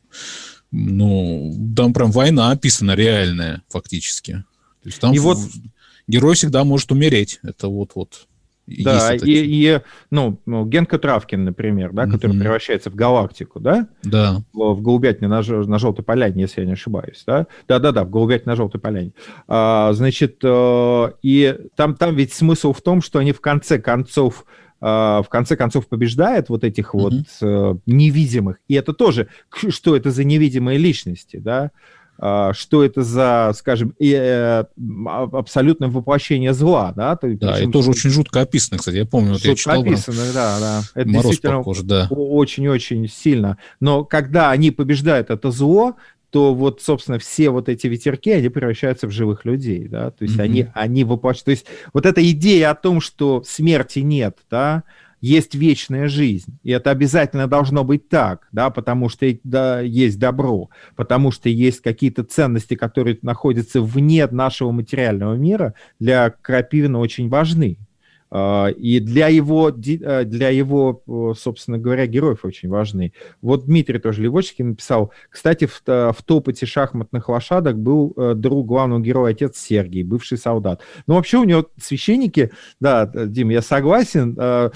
ну, там прям война описана реальная фактически. То есть там и вот... герой всегда может умереть, это вот-вот... Да, и, и ну, Генка Травкин, например, да, mm-hmm. который превращается в галактику, да? Да. В, в «Голубятне на, на желтой поляне», если я не ошибаюсь, да? Да-да-да, в «Голубятне на желтой поляне». А, значит, э, и там, там ведь смысл в том, что они в конце концов в конце концов побеждает вот этих mm-hmm. вот э, невидимых. И это тоже, что это за невидимые личности, да? Что это за, скажем, и, э, абсолютное воплощение зла, да? То, да, и тоже очень жутко описано, кстати, я помню, вот я читал. Описано, да, да. Это мороз действительно по коже, да. Очень-очень сильно. Но когда они побеждают это зло, то вот, собственно, все вот эти ветерки, они превращаются в живых людей, да? То есть mm-hmm. они, они воплощают. То есть вот эта идея о том, что смерти нет, да, есть вечная жизнь, и это обязательно должно быть так, да, потому что да, есть добро, потому что есть какие-то ценности, которые находятся вне нашего материального мира, для Крапивина очень важны. И для его, для его, собственно говоря, героев очень важны. Вот Дмитрий тоже Левочкин написал: кстати, в, в топоте шахматных лошадок был друг главного героя, отец Сергий, бывший солдат. Ну, вообще у него священники, да, Дим, я согласен,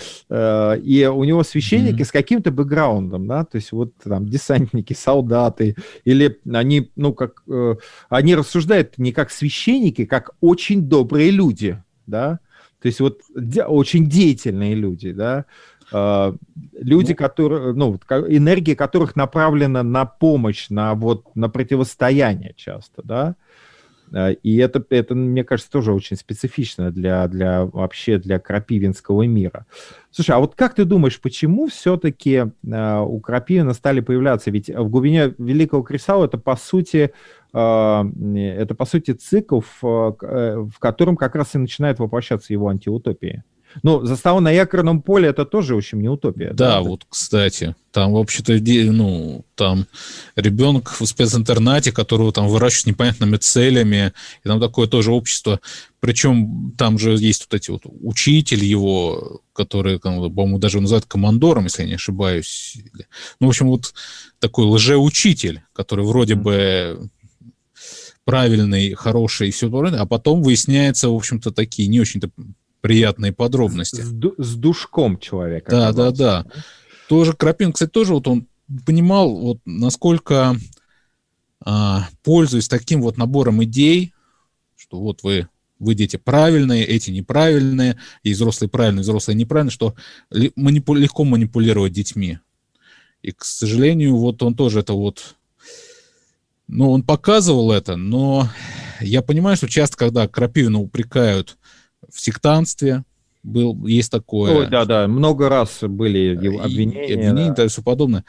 и у него священники mm-hmm. с каким-то бэкграундом, да, то есть вот там десантники, солдаты, или они, ну, как, они рассуждают не как священники, как очень добрые люди, да. То есть вот де- очень деятельные люди, да, э, люди, ну, которые, ну, энергия которых направлена на помощь, на вот на противостояние часто, да. И это, это, мне кажется, тоже очень специфично для, для вообще для крапивинского мира. Слушай, а вот как ты думаешь, почему все-таки э, у Крапивина стали появляться? Ведь в глубине Великого Кресала это по сути э, это по сути цикл, в, в котором как раз и начинает воплощаться его антиутопия. Ну, «Застава на якорном поле» — это тоже, в общем, не утопия. Да, да, вот, кстати, там вообще-то, ну, там ребенок в специнтернате, которого там выращивают с непонятными целями, и там такое тоже общество. Причем там же есть вот эти вот учитель его, который, по-моему, даже называют командором, если я не ошибаюсь. Ну, в общем, вот такой лжеучитель, который вроде mm-hmm. бы правильный, хороший и все правильно, а потом выясняется, в общем-то, такие не очень-то приятные подробности. С, ду- с душком человека. Да, да, да. Тоже Крапивин, кстати, тоже вот он понимал, вот насколько, а, пользуясь таким вот набором идей, что вот вы, вы дети правильные, эти неправильные, и взрослые правильные, взрослые неправильные, что ли, манипу, легко манипулировать детьми. И, к сожалению, вот он тоже это вот... Ну, он показывал это, но я понимаю, что часто, когда Крапивина упрекают в сектантстве, был, есть такое. Ой, да, да, много раз были его обвинения. И, обвинения, да, и все подобное.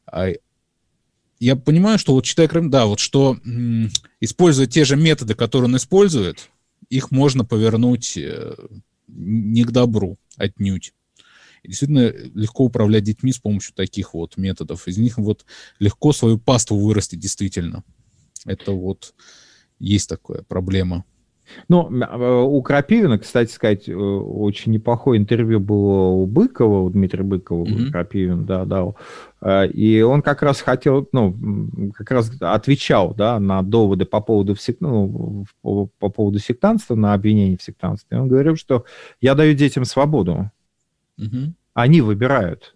Я понимаю, что вот читая Крапивина, да, вот что м, используя те же методы, которые он использует, их можно повернуть э, не к добру, отнюдь. И действительно легко управлять детьми с помощью таких вот методов. Из них вот легко свою паству вырастить действительно. Это вот есть такая проблема. Ну, у Крапивина, кстати сказать, очень неплохое интервью было у Быкова, у Дмитрия Быкова, mm-hmm. Крапивин, да, дал. И он как раз хотел, ну, как раз отвечал, да, на доводы по поводу, ну, по, по поводу сектантства, на обвинение в сектантстве. Он говорил, что я даю детям свободу. Mm-hmm. Они выбирают.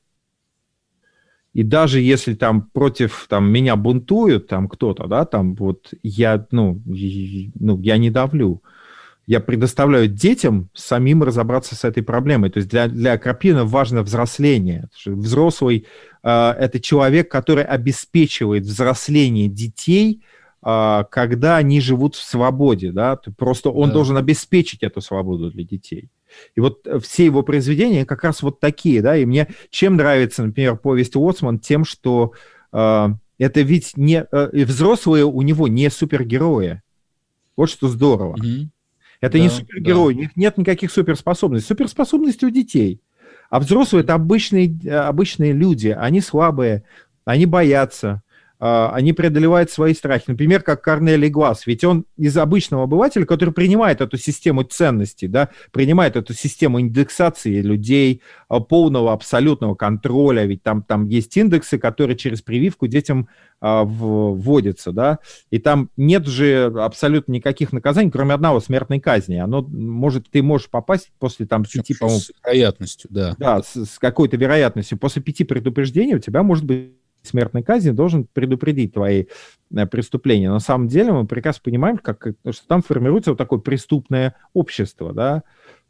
И даже если там против там, меня бунтуют там кто-то, да, там вот я, ну, ну, я не давлю. Я предоставляю детям самим разобраться с этой проблемой. То есть для, для Крапивина важно взросление. Взрослый э, – это человек, который обеспечивает взросление детей, э, когда они живут в свободе. Да? Просто он да. должен обеспечить эту свободу для детей. И вот все его произведения как раз вот такие, да, и мне чем нравится, например, повесть Уотсман, тем, что э, это ведь не э, взрослые у него не супергерои. Вот что здорово. Mm-hmm. Это да, не супергерои, да. У них нет никаких суперспособностей. Суперспособности у детей. А взрослые – это обычные, обычные люди, они слабые, они боятся. Они преодолевают свои страхи. Например, как Корнелий Глас. Ведь он из обычного обывателя, который принимает эту систему ценностей, да, принимает эту систему индексации людей, полного абсолютного контроля. Ведь там, там есть индексы, которые через прививку детям а, вводятся. Да, и там нет же абсолютно никаких наказаний, кроме одного – смертной казни. Оно может, ты можешь попасть после там, пяти, по-моему... С вероятностью, да. Да, с, с какой-то вероятностью. После пяти предупреждений у тебя может быть смертной казни, должен предупредить твои э, преступления. На самом деле мы прекрасно понимаем, как, что там формируется вот такое преступное общество, да,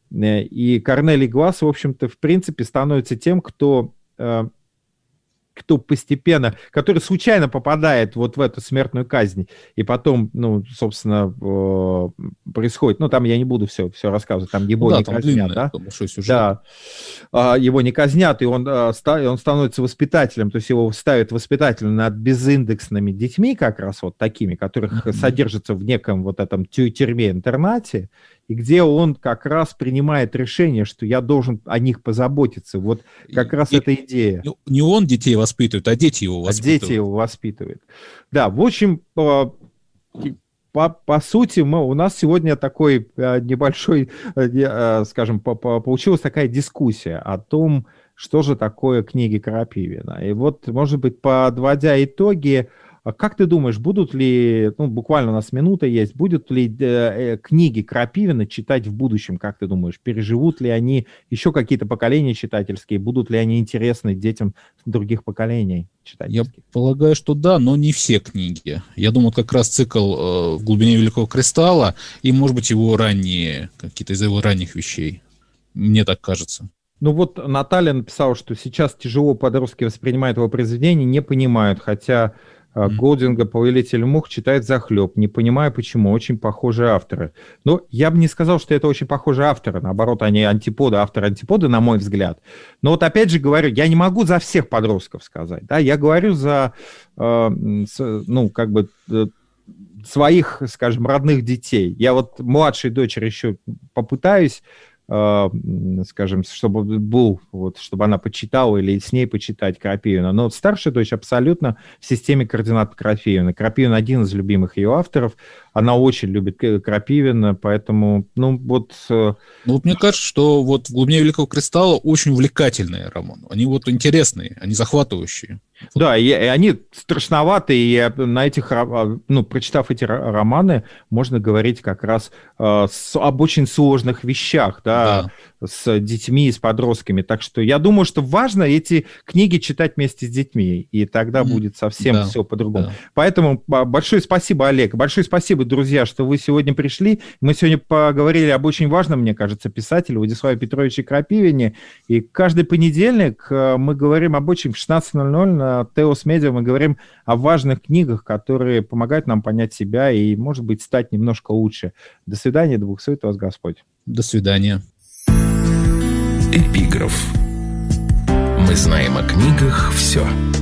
и Корнелий Глас, в общем-то, в принципе, становится тем, кто, э, кто постепенно, который случайно попадает вот в эту смертную казнь, и потом, ну, собственно, э, происходит, ну, там я не буду все, все рассказывать, там его ну, да, не там казнят, да? Да, э, его не казнят, и он, э, он становится воспитателем, то есть его ставят воспитателем над безиндексными детьми, как раз вот такими, которых mm-hmm. содержатся в неком вот этом тюрьме-интернате, и где он как раз принимает решение, что я должен о них позаботиться. Вот как и, раз и, эта идея. Не он детей воспитывает, а дети его воспитывают. А дети его воспитывают. Да, в общем, по, по, по сути, мы, у нас сегодня такой небольшой, скажем, по, по, получилась такая дискуссия о том, что же такое книги Крапивина. И вот, может быть, подводя итоги, как ты думаешь, будут ли, ну, буквально у нас минута есть, будут ли э, книги Крапивина читать в будущем, как ты думаешь? Переживут ли они еще какие-то поколения читательские? Будут ли они интересны детям других поколений читательских? Я полагаю, что да, но не все книги. Я думаю, как раз цикл э, «В глубине Великого Кристалла» и, может быть, его ранние, какие-то из его ранних вещей. Мне так кажется. Ну вот Наталья написала, что сейчас тяжело подростки воспринимают его произведения, не понимают, хотя... Mm-hmm. Голдинга «Повелитель мух» читает захлеб. Не понимаю, почему. Очень похожие авторы. Но я бы не сказал, что это очень похожие авторы. Наоборот, они антиподы, авторы-антиподы, на мой взгляд. Но вот опять же говорю, я не могу за всех подростков сказать. Да? Я говорю за, э, с, ну, как бы... Э, своих, скажем, родных детей. Я вот младшей дочери еще попытаюсь, э, скажем, чтобы был, вот, чтобы она почитала или с ней почитать Крапивина. Но вот старшая дочь абсолютно в системе координат Крапивина. Крапивин один из любимых ее авторов. Она очень любит Крапивина, поэтому, ну, вот... Э... Ну, вот мне кажется, что вот «В глубине Великого Кристалла» очень увлекательные романы. Они вот интересные, они захватывающие. Да, и, и они страшноваты, и на этих, ну, прочитав эти романы, можно говорить как раз э, с, об очень сложных вещах, да, да, с детьми и с подростками. Так что я думаю, что важно эти книги читать вместе с детьми, и тогда mm. будет совсем да, все по-другому. Да. Поэтому большое спасибо, Олег, большое спасибо, друзья, что вы сегодня пришли. Мы сегодня поговорили об очень важном, мне кажется, писателе Владиславе Петровиче Крапивине, и каждый понедельник мы говорим об очень в шестнадцать ноль ноль на Теос Медиа, мы говорим о важных книгах, которые помогают нам понять себя и, может быть, стать немножко лучше. До свидания, да благословит вас Господь. До свидания. Эпиграф. Мы знаем о книгах все.